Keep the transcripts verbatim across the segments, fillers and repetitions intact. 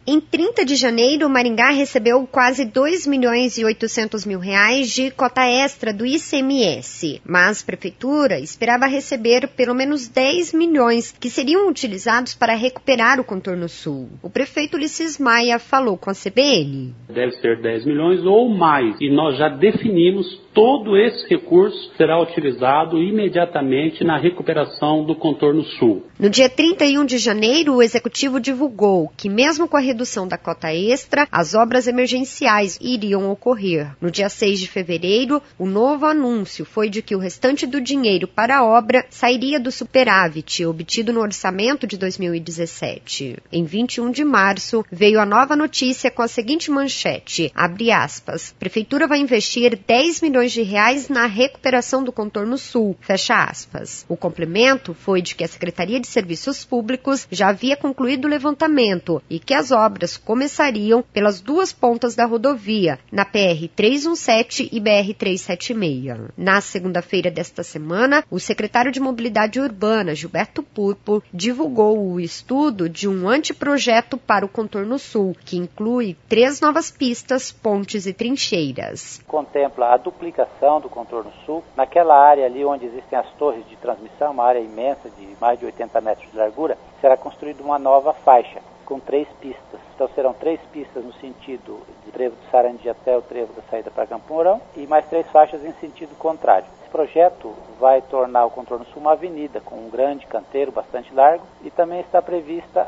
Em trinta de janeiro, Maringá recebeu quase dois milhões e oitocentos mil reais de cota extra do I C M S, mas a Prefeitura esperava receber pelo menos dez milhões, que seriam utilizados para recuperar o contorno sul. O prefeito Ulisses Maia falou com a C B N. Deve ser dez milhões ou mais, e nós já definimos todo esse recurso será utilizado imediatamente na recuperação do contorno sul. No dia trinta e um de janeiro, o Executivo divulgou que, mesmo com a redução da cota extra, as obras emergenciais iriam ocorrer. No dia seis de fevereiro, o novo anúncio foi de que o restante do dinheiro para a obra sairia do superávit obtido no orçamento de dois mil e dezessete. Em vinte e um de março, veio a nova notícia com a seguinte manchete, abre aspas, Prefeitura vai investir dez milhões de reais na recuperação do contorno sul, fecha aspas. O complemento foi de que a Secretaria de Serviços Públicos já havia concluído o levantamento e que as obras começariam pelas duas pontas da rodovia, na P R trezentos e dezessete e B R trezentos e setenta e seis. Na segunda-feira desta semana, o secretário de Mobilidade Urbana, Gilberto Purpo, divulgou o estudo de um anteprojeto para o contorno sul, que inclui três novas pistas, pontes e trincheiras. Contempla a duplicação do contorno sul, naquela área ali onde existem as torres de transmissão, uma área imensa de mais de oitenta metros de largura, será construída uma nova faixa com três pistas. Então serão três pistas no sentido de trevo de Sarandi até o trevo da saída para Campo Mourão e mais três faixas em sentido contrário. Esse projeto vai tornar o contorno sul uma avenida com um grande canteiro bastante largo e também está prevista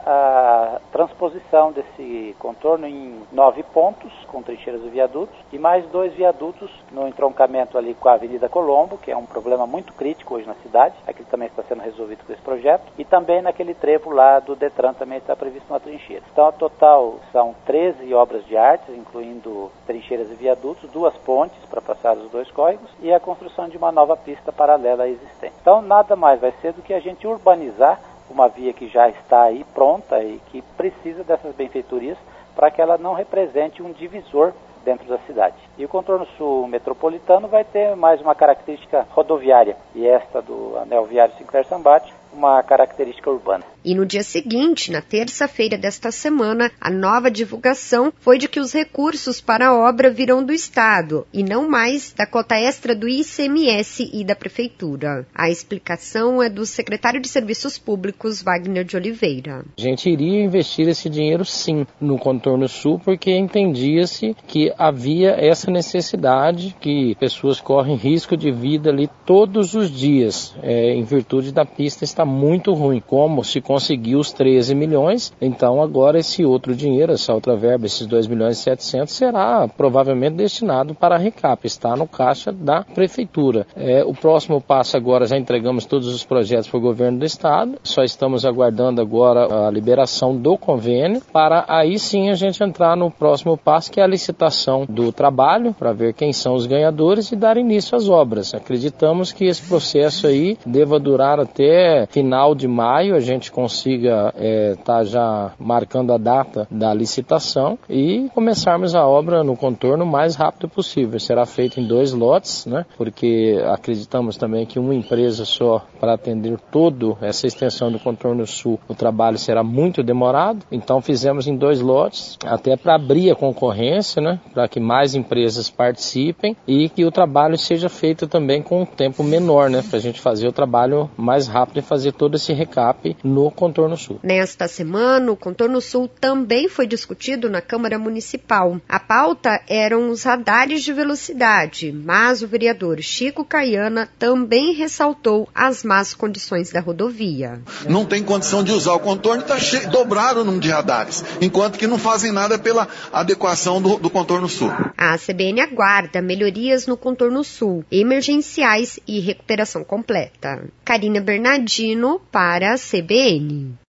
a transposição desse contorno em nove pontos com trincheiras e viadutos e mais dois viadutos no entroncamento ali com a Avenida Colombo, que é um problema muito crítico hoje na cidade. Aquilo também está sendo resolvido com esse projeto e também naquele trevo lá do Detran também está previsto uma trincheira. Então, a total são treze obras de arte, incluindo trincheiras e viadutos, duas pontes para passar os dois córregos e a construção de uma nova pista paralela à existente. Então, nada mais vai ser do que a gente urbanizar uma via que já está aí pronta e que precisa dessas benfeitorias para que ela não represente um divisor dentro da cidade. E o contorno sul metropolitano vai ter mais uma característica rodoviária, e esta do anel viário Sinclair-Sambate, uma característica urbana. E no dia seguinte, na terça-feira desta semana, a nova divulgação foi de que os recursos para a obra virão do Estado e não mais da cota extra do I C M S e da Prefeitura. A explicação é do secretário de Serviços Públicos, Wagner de Oliveira. A gente iria investir esse dinheiro sim no contorno sul porque entendia-se que havia essa necessidade, que pessoas correm risco de vida ali todos os dias, é, em virtude da pista estar muito ruim. Como se conseguiu os treze milhões, então agora esse outro dinheiro, essa outra verba, esses dois milhões e setecentos, será provavelmente destinado para a recap, está no caixa da Prefeitura. É, o próximo passo agora, já entregamos todos os projetos para o governo do Estado, só estamos aguardando agora a liberação do convênio, para aí sim a gente entrar no próximo passo, que é a licitação do trabalho, para ver quem são os ganhadores e dar início às obras. Acreditamos que esse processo aí deva durar até final de maio, a gente consiga estar é, tá já marcando a data da licitação e começarmos a obra no contorno o mais rápido possível. Será feito em dois lotes, né? Porque acreditamos também que uma empresa só para atender toda essa extensão do contorno sul, o trabalho será muito demorado, então fizemos em dois lotes, até para abrir a concorrência, né? Para que mais empresas participem e que o trabalho seja feito também com um tempo menor, né? Para a gente fazer o trabalho mais rápido e fazer todo esse recap no contorno sul. Nesta semana, o contorno sul também foi discutido na Câmara Municipal. A pauta eram os radares de velocidade, mas o vereador Chico Caiana também ressaltou as más condições da rodovia. Não tem condição de usar o contorno, tá cheio, dobraram o número de radares, enquanto que não fazem nada pela adequação do, do contorno sul. A C B N aguarda melhorias no contorno sul, emergenciais e recuperação completa. Karina Bernardino para a C B N.